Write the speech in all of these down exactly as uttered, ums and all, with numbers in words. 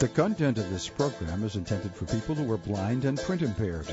The content of this program is intended for people who are blind and print impaired.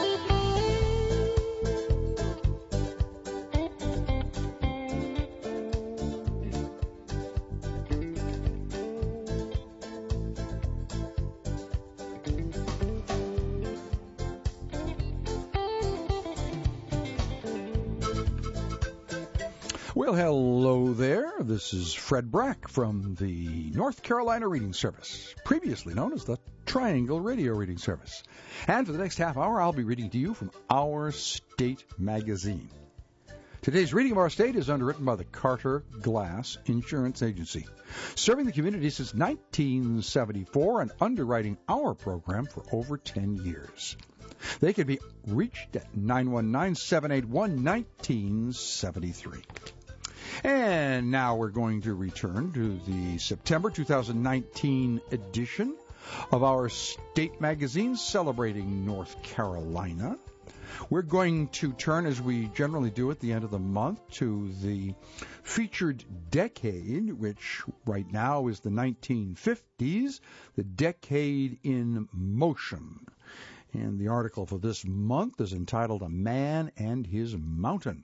Well, hello there. This is Fred Brack from the North Carolina Reading Service, previously known as the Triangle Radio Reading Service. And for the next half hour, I'll be reading to you from Our State magazine. Today's reading of Our State is underwritten by the Carter Glass Insurance Agency, serving the community since nineteen seventy-four and underwriting our program for over ten years. They can be reached at nine one nine, seven eight one, one nine seven three. And now we're going to return to the September two thousand nineteen edition of Our State magazine celebrating North Carolina. We're going to turn, as we generally do at the end of the month, to the featured decade, which right now is the nineteen fifties, the decade in motion. And the article for this month is entitled A Man and His Mountain.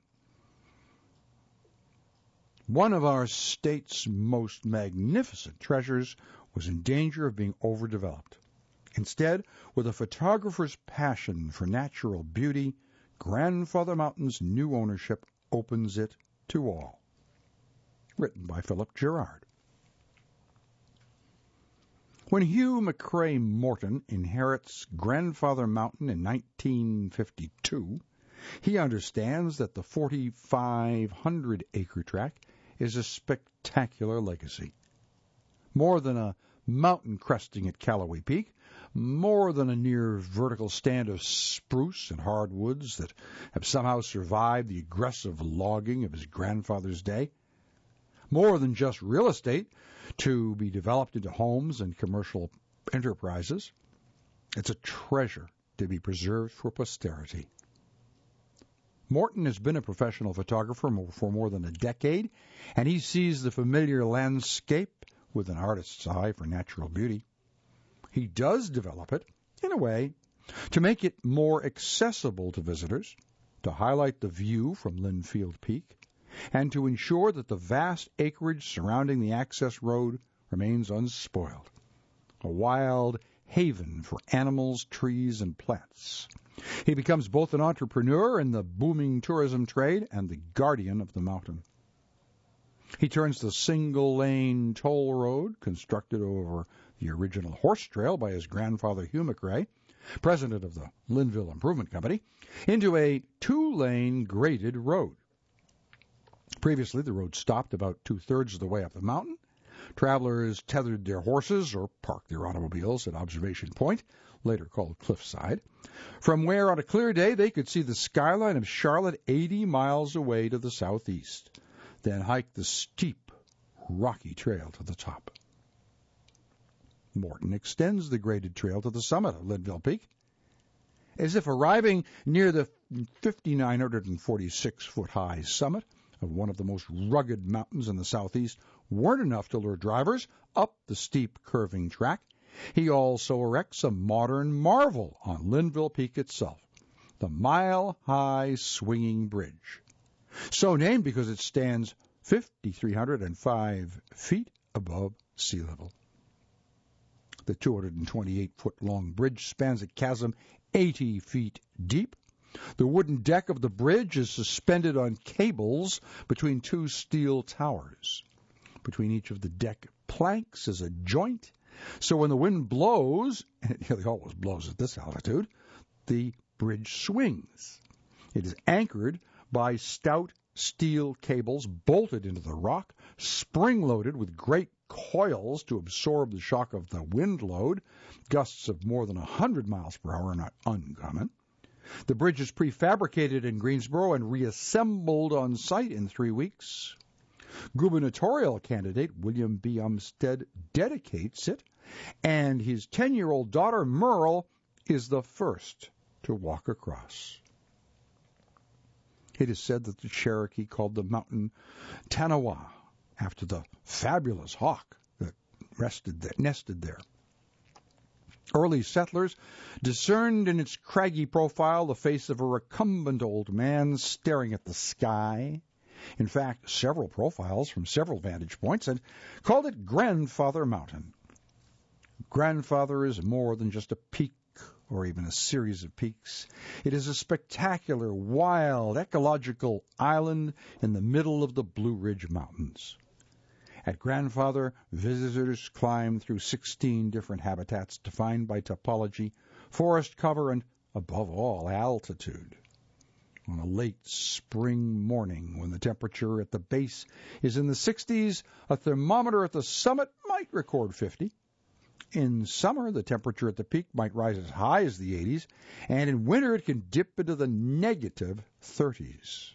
One of our state's most magnificent treasures was in danger of being overdeveloped. Instead, with a photographer's passion for natural beauty, Grandfather Mountain's new ownership opens it to all. Written by Philip Gerard. When Hugh McCrae Morton inherits Grandfather Mountain in nineteen fifty-two, he understands that the forty-five hundred acre tract is a spectacular legacy. More than a mountain cresting at Callaway Peak, more than a near vertical stand of spruce and hardwoods that have somehow survived the aggressive logging of his grandfather's day, more than just real estate to be developed into homes and commercial enterprises. It's a treasure to be preserved for posterity. Morton has been a professional photographer for more than a decade, and he sees the familiar landscape with an artist's eye for natural beauty. He does develop it, in a way, to make it more accessible to visitors, to highlight the view from Linfield Peak, and to ensure that the vast acreage surrounding the access road remains unspoiled, a wild haven for animals, trees, and plants. He becomes both an entrepreneur in the booming tourism trade and the guardian of the mountain. He turns the single-lane toll road, constructed over the original horse trail by his grandfather Hugh McCrae, president of the Linville Improvement Company, into a two-lane graded road. Previously, the road stopped about two-thirds of the way up the mountain. Travelers tethered their horses or parked their automobiles at Observation Point, later called Cliffside, from where on a clear day they could see the skyline of Charlotte eighty miles away to the southeast, then hike the steep, rocky trail to the top. Morton extends the graded trail to the summit of Linville Peak. As if arriving near the five thousand nine hundred forty-six foot high summit of one of the most rugged mountains in the southeast weren't enough to lure drivers up the steep, curving track, he also erects a modern marvel on Linville Peak itself, the mile-high swinging bridge. So named because it stands five thousand three hundred five feet above sea level. The two hundred twenty-eight foot long bridge spans a chasm eighty feet deep. The wooden deck of the bridge is suspended on cables between two steel towers. Between each of the deck planks is a joint, so when the wind blows, and it nearly always blows at this altitude, the bridge swings. It is anchored by stout steel cables bolted into the rock, spring-loaded with great coils to absorb the shock of the wind load. Gusts of more than one hundred miles per hour are not uncommon. The bridge is prefabricated in Greensboro and reassembled on site in three weeks. Gubernatorial candidate William B. Umstead dedicates it, and his ten-year-old daughter Merle is the first to walk across. It is said that the Cherokee called the mountain Tanawa, after the fabulous hawk that rested there, nested there. Early settlers discerned in its craggy profile the face of a recumbent old man staring at the sky. In fact, several profiles from several vantage points had called it Grandfather Mountain. Grandfather is more than just a peak or even a series of peaks. It is a spectacular, wild, ecological island in the middle of the Blue Ridge Mountains. At Grandfather, visitors climb through sixteen different habitats defined by topology, forest cover, and, above all, altitude. On a late spring morning, when the temperature at the base is in the sixties, a thermometer at the summit might record fifty. In summer, the temperature at the peak might rise as high as the eighties, and in winter it can dip into the negative thirties.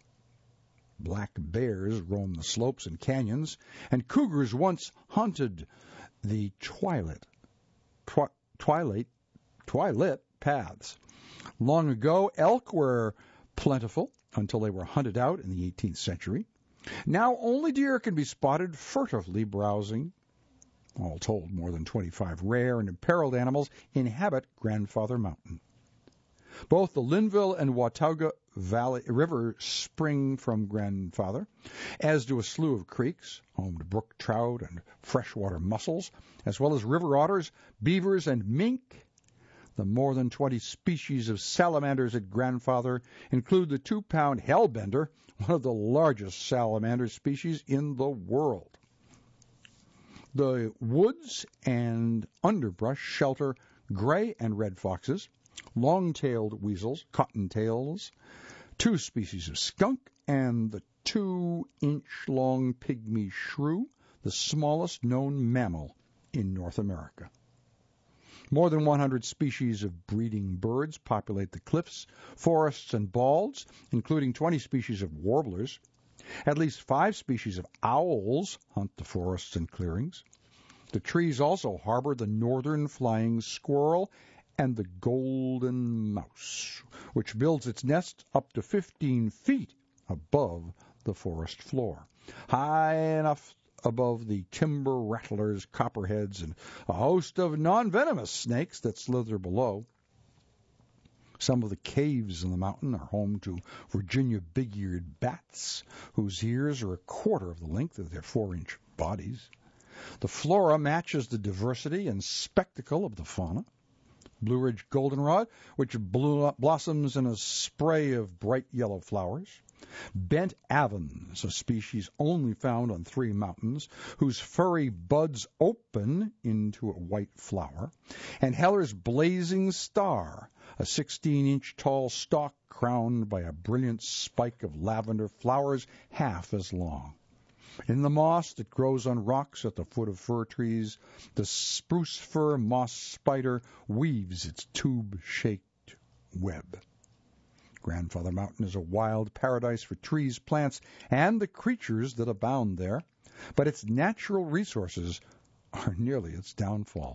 Black bears roam the slopes and canyons, and cougars once haunted the twilight, twi- twilight, twilight paths. Long ago, elk were plentiful until they were hunted out in the eighteenth century. Now only deer can be spotted furtively browsing. All told, more than twenty-five rare and imperiled animals inhabit Grandfather Mountain. Both the Linville and Watauga Valley River spring from Grandfather, as do a slew of creeks, home to brook trout and freshwater mussels, as well as river otters, beavers, and mink. The more than twenty species of salamanders at Grandfather include the two-pound hellbender, one of the largest salamander species in the world. The woods and underbrush shelter gray and red foxes, long-tailed weasels, cottontails, two species of skunk, and the two-inch-long pygmy shrew, the smallest known mammal in North America. More than one hundred species of breeding birds populate the cliffs, forests, and balds, including twenty species of warblers. At least five species of owls hunt the forests and clearings. The trees also harbor the northern flying squirrel and the golden mouse, which builds its nest up to fifteen feet above the forest floor, high enough above the timber rattlers, copperheads, and a host of non-venomous snakes that slither below. Some of the caves in the mountain are home to Virginia big-eared bats, whose ears are a quarter of the length of their four-inch bodies. The flora matches the diversity and spectacle of the fauna. Blue Ridge goldenrod, which blossoms in a spray of bright yellow flowers. Bent avens, a species only found on three mountains, whose furry buds open into a white flower. And Heller's blazing star, a sixteen-inch tall stalk crowned by a brilliant spike of lavender flowers half as long. In the moss that grows on rocks at the foot of fir trees, the spruce fir moss spider weaves its tube-shaped web. Grandfather Mountain is a wild paradise for trees, plants, and the creatures that abound there, but its natural resources are nearly its downfall.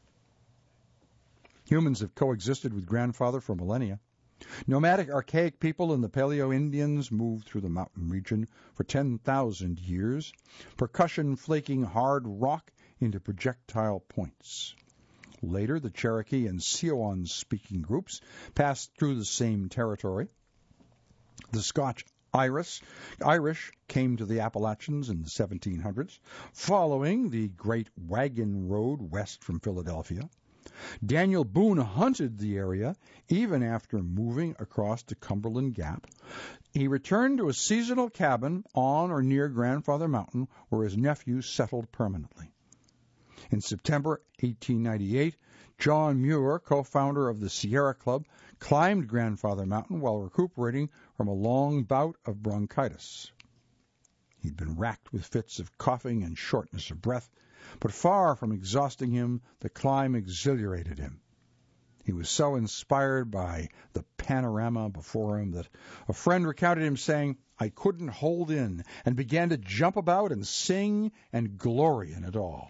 Humans have coexisted with Grandfather for millennia. Nomadic archaic people and the Paleo-Indians moved through the mountain region for ten thousand years, percussion flaking hard rock into projectile points. Later, the Cherokee and Siouan-speaking groups passed through the same territory. The Scotch Irish, Irish came to the Appalachians in the seventeen hundreds, following the Great Wagon Road west from Philadelphia. Daniel Boone hunted the area even after moving across the Cumberland Gap. He returned to a seasonal cabin on or near Grandfather Mountain, where his nephew settled permanently. In September eighteen ninety-eight, John Muir, co-founder of the Sierra Club, climbed Grandfather Mountain while recuperating from a long bout of bronchitis. He'd been racked with fits of coughing and shortness of breath, but far from exhausting him, the climb exhilarated him. He was so inspired by the panorama before him that a friend recounted him saying, "I couldn't hold in," and began to jump about and sing and glory in it all.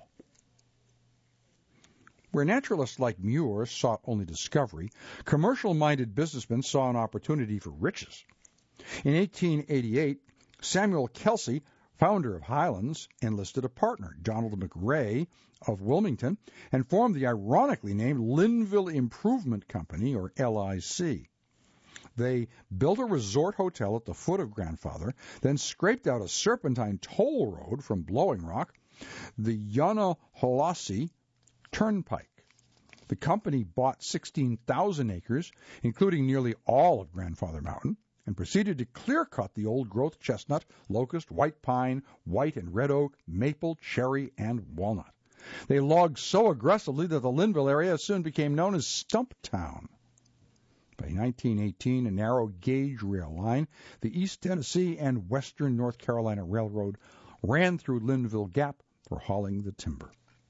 Where naturalists like Muir sought only discovery, commercial-minded businessmen saw an opportunity for riches. In eighteen eighty-eight, Samuel Kelsey founder of Highlands enlisted a partner, Donald McRae of Wilmington, and formed the ironically named Linville Improvement Company, or L I C. They built a resort hotel at the foot of Grandfather, then scraped out a serpentine toll road from Blowing Rock, the Yonaholossee Turnpike. The company bought sixteen thousand acres, including nearly all of Grandfather Mountain, and proceeded to clear-cut the old-growth chestnut, locust, white pine, white and red oak, maple, cherry, and walnut. They logged so aggressively that the Linville area soon became known as Stumptown. By nineteen eighteen, a narrow-gauge rail line, the East Tennessee and Western North Carolina Railroad, ran through Linville Gap for hauling the timber.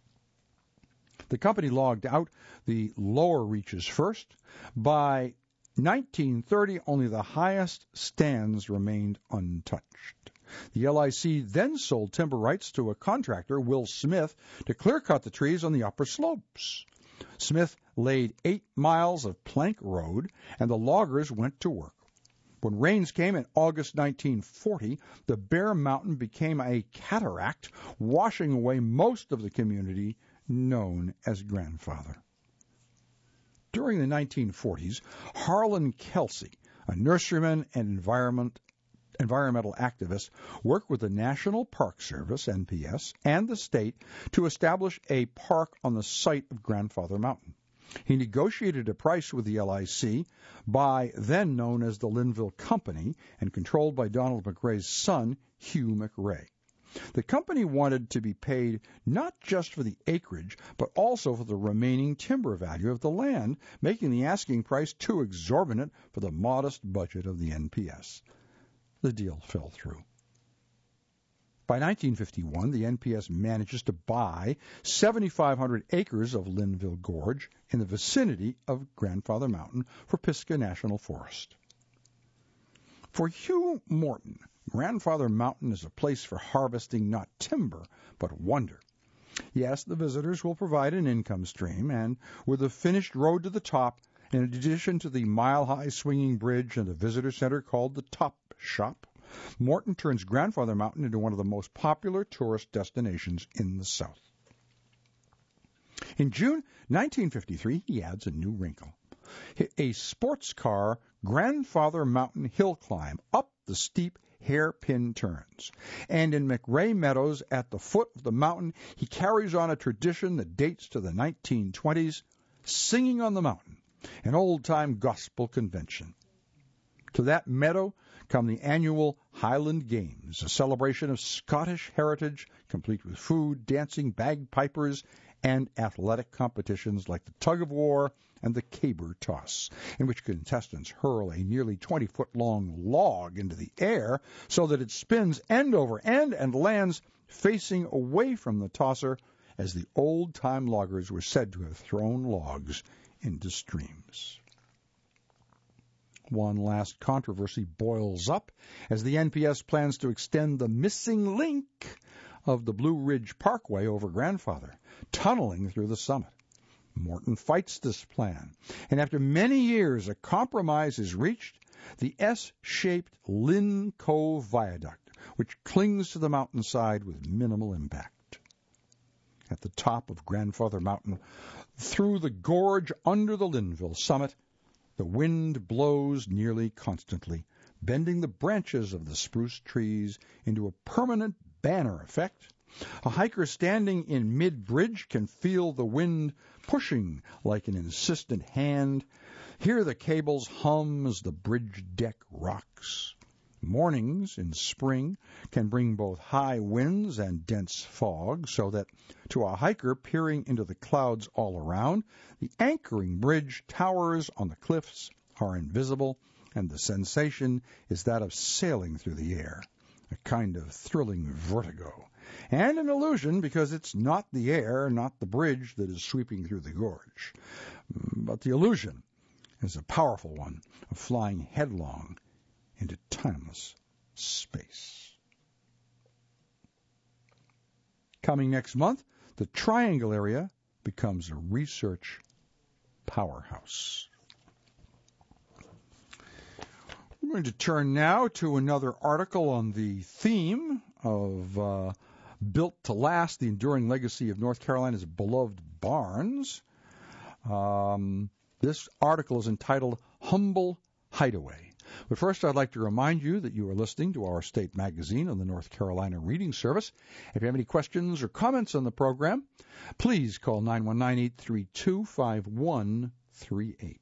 The company logged out the lower reaches first. By nineteen thirty, only the highest stands remained untouched. The L I C then sold timber rights to a contractor, Will Smith, to clear-cut the trees on the upper slopes. Smith laid eight miles of plank road, and the loggers went to work. When rains came in August nineteen forty, the Bear Mountain became a cataract, washing away most of the community known as Grandfather. During the nineteen forties, Harlan Kelsey, a nurseryman and environment, environmental activist, worked with the National Park Service, N P S, and the state to establish a park on the site of Grandfather Mountain. He negotiated a price with the L I C, by then known as the Linville Company, and controlled by Donald McRae's son, Hugh McRae. The company wanted to be paid not just for the acreage, but also for the remaining timber value of the land, making the asking price too exorbitant for the modest budget of the N P S. The deal fell through. By nineteen fifty-one, the N P S manages to buy seventy-five hundred acres of Linville Gorge in the vicinity of Grandfather Mountain for Pisgah National Forest. For Hugh Morton, Grandfather Mountain is a place for harvesting not timber, but wonder. Yes, the visitors will provide an income stream, and with a finished road to the top, in addition to the mile-high swinging bridge and the visitor center called the Top Shop, Morton turns Grandfather Mountain into one of the most popular tourist destinations in the South. In June nineteen fifty-three, he adds a new wrinkle. A sports car Grandfather Mountain hill climb up the steep hairpin turns. And in McRae Meadows at the foot of the mountain, he carries on a tradition that dates to the nineteen twenties, Singing on the Mountain, an old-time gospel convention. To that meadow come the annual Highland Games, a celebration of Scottish heritage, complete with food, dancing, bagpipers, and athletic competitions like the tug-of-war and the caber toss, in which contestants hurl a nearly twenty-foot-long log into the air so that it spins end over end and lands facing away from the tosser, as the old-time loggers were said to have thrown logs into streams. One last controversy boils up as the N P S plans to extend the missing link of the Blue Ridge Parkway over Grandfather, tunneling through the summit. Morton fights this plan, and after many years a compromise is reached, the S-shaped Lynn Cove Viaduct, which clings to the mountainside with minimal impact. At the top of Grandfather Mountain, through the gorge under the Linville summit, the wind blows nearly constantly, bending the branches of the spruce trees into a permanent banner effect. A hiker standing in mid-bridge can feel the wind pushing like an insistent hand, hear the cables hum as the bridge deck rocks. Mornings in spring can bring both high winds and dense fog, so that to a hiker peering into the clouds all around, the anchoring bridge towers on the cliffs are invisible, and the sensation is that of sailing through the air, a kind of thrilling vertigo, and an illusion because it's not the air, not the bridge that is sweeping through the gorge. But the illusion is a powerful one of flying headlong into timeless space. Coming next month, the Triangle area becomes a research powerhouse. We're going to turn now to another article on the theme of uh, Built to Last, the Enduring Legacy of North Carolina's Beloved Barns. Um, this article is entitled Humble Hideaway. But first, I'd like to remind you that you are listening to our state magazine on the North Carolina Reading Service. If you have any questions or comments on the program, please call nine one nine, eight three two, five one three eight.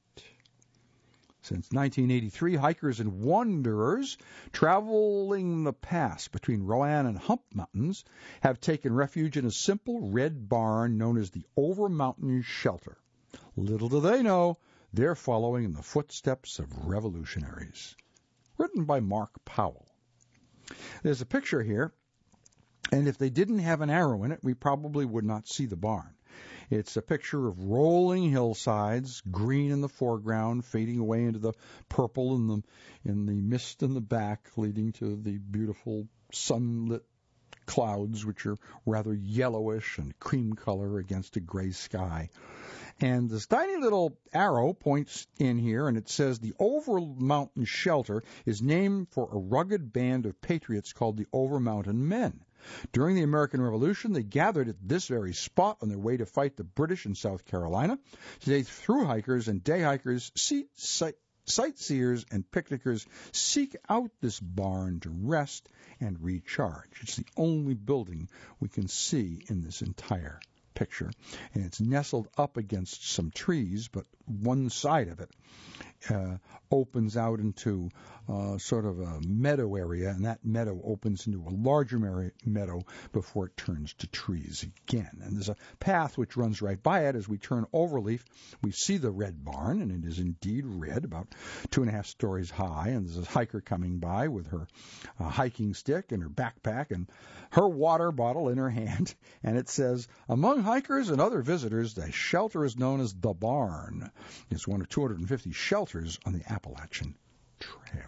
Since nineteen eighty-three, hikers and wanderers traveling the pass between Rowan and Hump Mountains have taken refuge in a simple red barn known as the Over Mountain Shelter. Little do they know, they're following in the footsteps of revolutionaries. Written by Mark Powell. There's a picture here, and if they didn't have an arrow in it, we probably would not see the barn. It's a picture of rolling hillsides, green in the foreground, fading away into the purple in the in the mist in the back, leading to the beautiful sunlit clouds, which are rather yellowish and cream color against a gray sky. And this tiny little arrow points in here, and it says the Over Mountain Shelter is named for a rugged band of patriots called the Over Mountain Men. During the American Revolution, they gathered at this very spot on their way to fight the British in South Carolina. Today, through hikers and day hikers, see, sight, sightseers and picnickers seek out this barn to rest and recharge. It's the only building we can see in this entire picture, and it's nestled up against some trees, but one side of it uh, opens out into uh, sort of a meadow area, and that meadow opens into a larger meadow before it turns to trees again. And there's a path which runs right by it. As we turn overleaf, we see the red barn, and it is indeed red, about two and a half stories high, and there's a hiker coming by with her uh, hiking stick and her backpack and her water bottle in her hand, and it says, among hikers and other visitors, the shelter is known as the Barn. It's one of two hundred fifty shelters on the Appalachian Trail.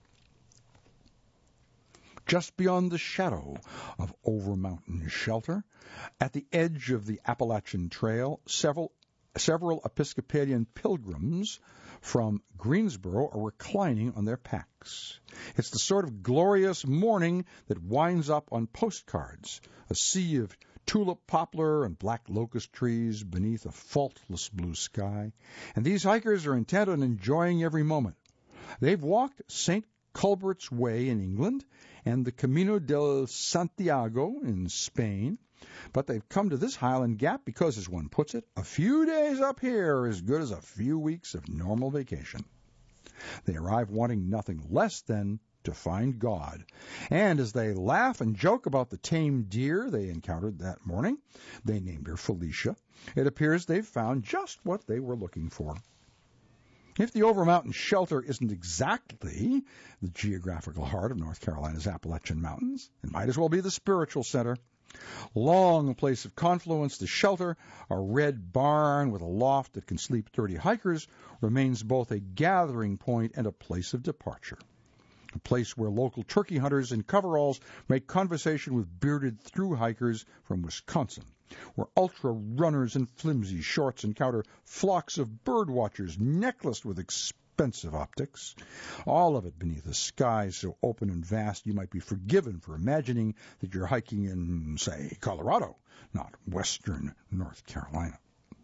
Just beyond the shadow of Over Mountain Shelter, at the edge of the Appalachian Trail, several several Episcopalian pilgrims from Greensboro are reclining on their packs. It's the sort of glorious morning that winds up on postcards, a sea of tulip poplar and black locust trees beneath a faultless blue sky, and these hikers are intent on enjoying every moment. They've walked Saint Culbert's Way in England and the Camino del Santiago in Spain, but they've come to this highland gap because, as one puts it, a few days up here are as good as a few weeks of normal vacation. They arrive wanting nothing less than to find God. And as they laugh and joke about the tame deer they encountered that morning, they named her Felicia, it appears they've found just what they were looking for. If the Over Mountain Shelter isn't exactly the geographical heart of North Carolina's Appalachian Mountains, it might as well be the spiritual center. Long a place of confluence, the shelter, a red barn with a loft that can sleep thirty hikers, remains both a gathering point and a place of departure. A place where local turkey hunters in coveralls make conversation with bearded through hikers from Wisconsin, where ultra runners in flimsy shorts encounter flocks of bird watchers necklaced with expensive optics, all of it beneath a sky so open and vast you might be forgiven for imagining that you're hiking in, say, Colorado, not western North Carolina.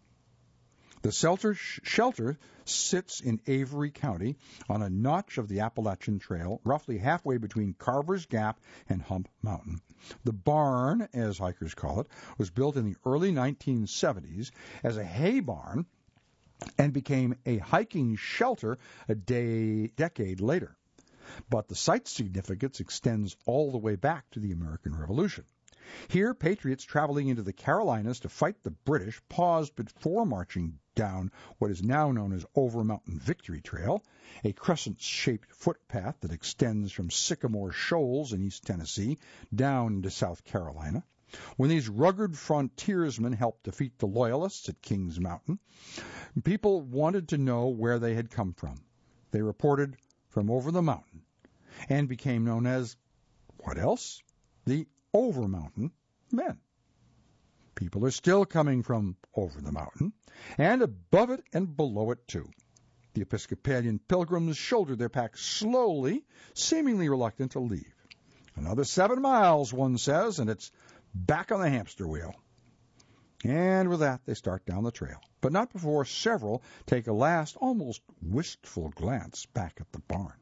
The shelter, shelter sits in Avery County on a notch of the Appalachian Trail, roughly halfway between Carver's Gap and Hump Mountain. The barn, as hikers call it, was built in the early nineteen seventies as a hay barn and became a hiking shelter a day, decade later. But the site significance extends all the way back to the American Revolution. Here, patriots traveling into the Carolinas to fight the British paused before marching down what is now known as Over Mountain Victory Trail, a crescent-shaped footpath that extends from Sycamore Shoals in East Tennessee down into South Carolina. When these rugged frontiersmen helped defeat the Loyalists at Kings Mountain, people wanted to know where they had come from. They reported from over the mountain and became known as, what else? The Over Mountain Men. People are still coming from over the mountain, and above it and below it too. The Episcopalian pilgrims shoulder their packs slowly, seemingly reluctant to leave. Another seven miles, one says, and it's back on the hamster wheel. And with that, they start down the trail, but not before several take a last, almost wistful glance back at the barn.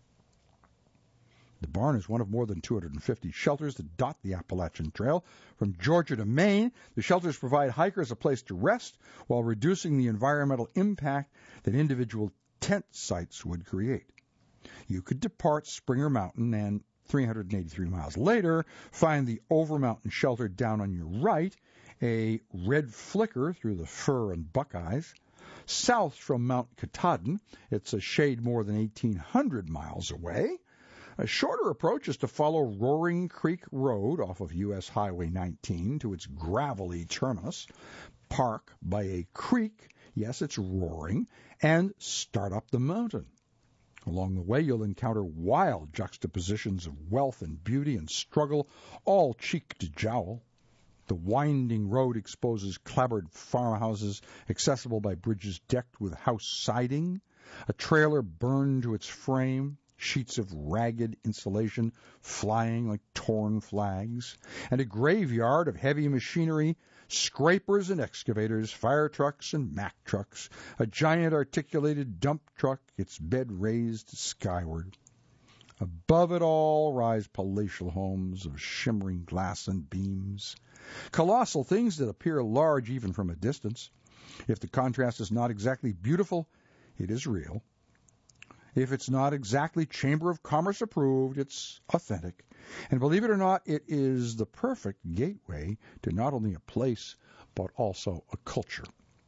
The barn is one of more than two hundred fifty shelters that dot the Appalachian Trail. From Georgia to Maine, the shelters provide hikers a place to rest while reducing the environmental impact that individual tent sites would create. You could depart Springer Mountain and three hundred eighty-three miles later find the Overmountain Shelter down on your right, a red flicker through the fir and buckeyes. South from Mount Katahdin, it's a shade more than eighteen hundred miles away. A shorter approach is to follow Roaring Creek Road off of U S Highway nineteen to its gravelly terminus, park by a creek, yes, it's roaring, and start up the mountain. Along the way, you'll encounter wild juxtapositions of wealth and beauty and struggle, all cheek to jowl. The winding road exposes clapboard farmhouses accessible by bridges decked with house siding, a trailer burned to its frame, sheets of ragged insulation flying like torn flags, and a graveyard of heavy machinery, scrapers and excavators, fire trucks and Mack trucks, a giant articulated dump truck, its bed raised skyward. Above it all rise palatial homes of shimmering glass and beams, colossal things that appear large even from a distance. If the contrast is not exactly beautiful, it is real. If it's not exactly Chamber of Commerce approved, it's authentic. And believe it or not, it is the perfect gateway to not only a place, but also a culture.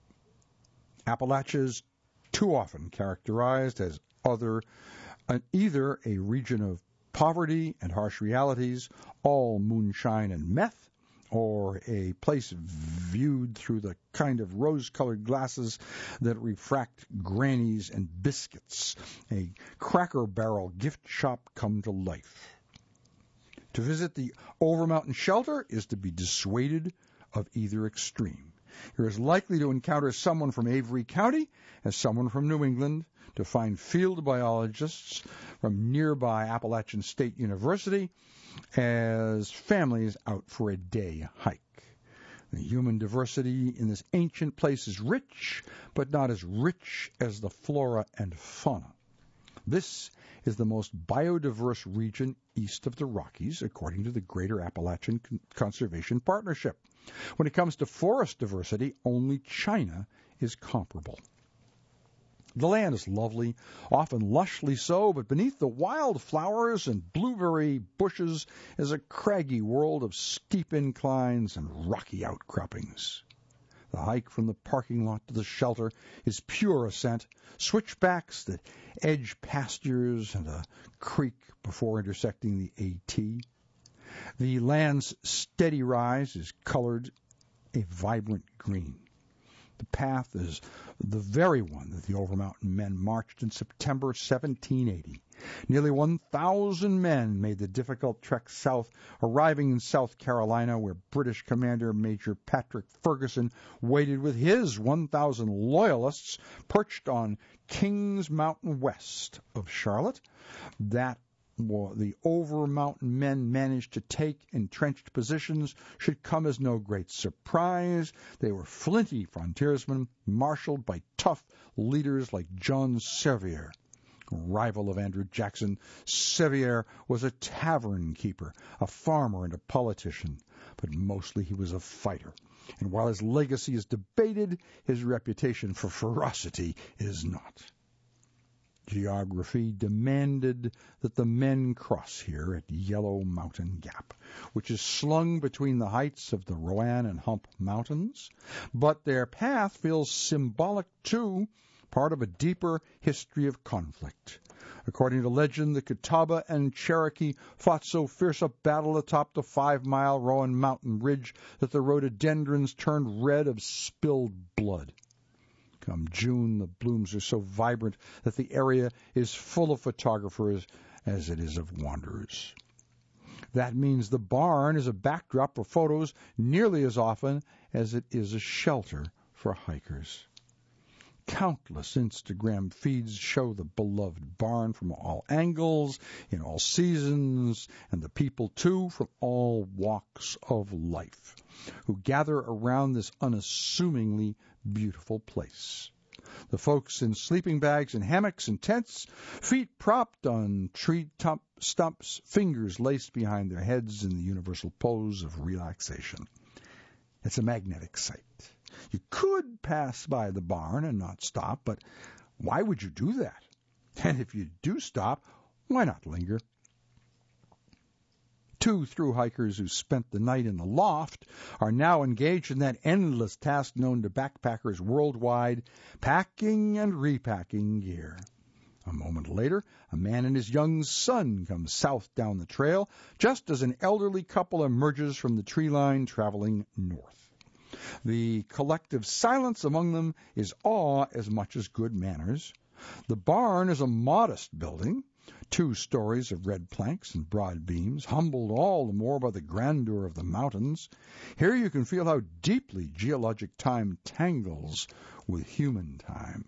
Appalachia is too often characterized as other, uh, either a region of poverty and harsh realities, all moonshine and meth, or a place viewed through the kind of rose-colored glasses that refract grannies and biscuits, a Cracker Barrel gift shop come to life. To visit the Overmountain Shelter is to be dissuaded of either extreme. You're as likely to encounter someone from Avery County as someone from New England, to find field biologists from nearby Appalachian State University, as families out for a day hike. The human diversity in this ancient place is rich, but not as rich as the flora and fauna. This is the most biodiverse region east of the Rockies, according to the Greater Appalachian Conservation Partnership. When it comes to forest diversity, only China is comparable. The land is lovely, often lushly so, but beneath the wild flowers and blueberry bushes is a craggy world of steep inclines and rocky outcroppings. The hike from the parking lot to the shelter is pure ascent, switchbacks that edge pastures and a creek before intersecting the AT. The land's steady rise is colored a vibrant green. The path is the very one that the Overmountain men marched in September seventeen eighty. Nearly one thousand men made the difficult trek south, arriving in South Carolina, where British Commander Major Patrick Ferguson waited with his one thousand loyalists perched on Kings Mountain west of Charlotte. That Well, the Overmountain men managed to take entrenched positions should come as no great surprise. They were flinty frontiersmen, marshaled by tough leaders like John Sevier. Rival of Andrew Jackson, Sevier was a tavern keeper, a farmer, and a politician, but mostly he was a fighter. And while his legacy is debated, his reputation for ferocity is not. Geography demanded that the men cross here at Yellow Mountain Gap, which is slung between the heights of the Rowan and Hump Mountains. But their path feels symbolic, too, part of a deeper history of conflict. According to legend, the Catawba and Cherokee fought so fierce a battle atop the five-mile Rowan Mountain Ridge that the rhododendrons turned red of spilled blood. Come June, the blooms are so vibrant that the area is full of photographers as it is of wanderers. That means the barn is a backdrop for photos nearly as often as it is a shelter for hikers. Countless Instagram feeds show the beloved barn from all angles, in all seasons, and the people, too, from all walks of life, who gather around this unassumingly beautiful place. The folks in sleeping bags and hammocks and tents, feet propped on tree top stumps, fingers laced behind their heads in the universal pose of relaxation. It's a magnetic sight. You could pass by the barn and not stop, but why would you do that? And if you do stop, why not linger? Two thru-hikers who spent the night in the loft are now engaged in that endless task known to backpackers worldwide, packing and repacking gear. A moment later, a man and his young son come south down the trail, just as an elderly couple emerges from the tree line traveling north. The collective silence among them is awe as much as good manners. The barn is a modest building, two stories of red planks and broad beams, humbled all the more by the grandeur of the mountains. Here you can feel how deeply geologic time tangles with human time.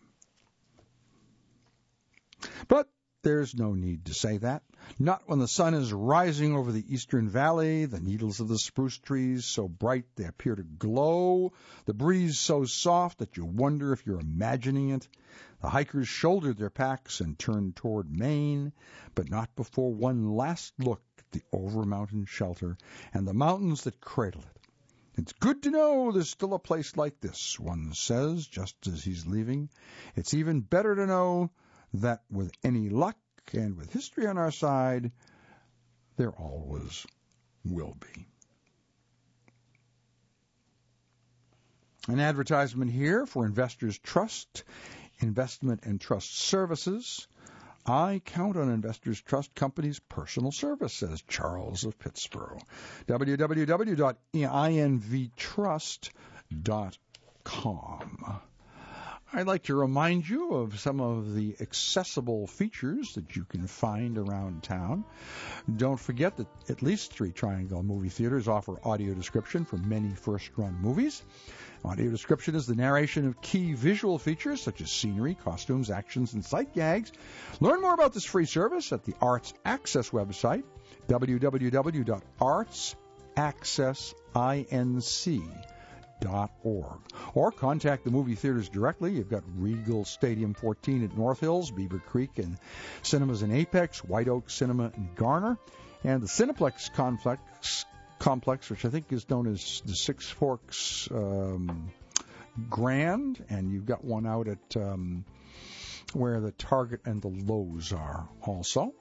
But there's no need to say that. Not when the sun is rising over the eastern valley, the needles of the spruce trees so bright they appear to glow, the breeze so soft that you wonder if you're imagining it. The hikers shouldered their packs and turned toward Maine, but not before one last look at the over-mountain shelter and the mountains that cradle it. It's good to know there's still a place like this, one says, just as he's leaving. It's even better to know that with any luck and with history on our side, there always will be. An advertisement here for Investors Trust, Investment and Trust Services. I count on Investors Trust Company's personal service, says Charles of Pittsburgh. w w w dot i n v trust dot com. I'd like to remind you of some of the accessible features that you can find around town. Don't forget that at least three Triangle movie theaters offer audio description for many first-run movies. Audio description is the narration of key visual features such as scenery, costumes, actions, and sight gags. Learn more about this free service at the Arts Access website, w w w dot arts access inc dot org. Or contact the movie theaters directly. You've got Regal Stadium fourteen at North Hills, Beaver Creek and Cinemas in Apex, White Oak Cinema in Garner, and the Cineplex complex, complex which I think is known as the Six Forks um, Grand, and you've got one out at um, where the Target and the Lowe's are also.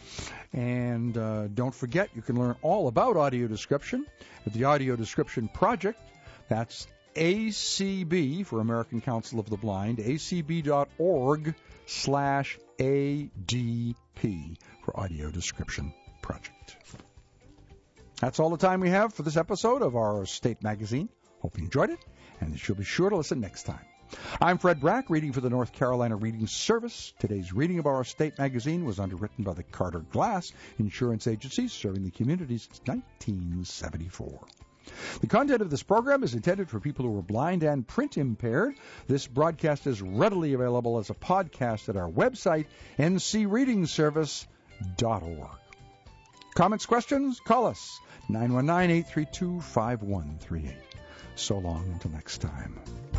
And uh, don't forget, you can learn all about audio description at the Audio Description Project. That's A C B for American Council of the Blind, a c b dot org slash A D P for Audio Description Project. That's all the time we have for this episode of our State Magazine. Hope you enjoyed it, and you'll be sure to listen next time. I'm Fred Brack, reading for the North Carolina Reading Service. Today's reading of our State Magazine was underwritten by the Carter Glass Insurance Agency, serving the community since nineteen seventy-four. The content of this program is intended for people who are blind and print impaired. This broadcast is readily available as a podcast at our website, n c reading service dot org. Comments, questions? Call us, nine one nine, eight three two, five one three eight. So long until next time.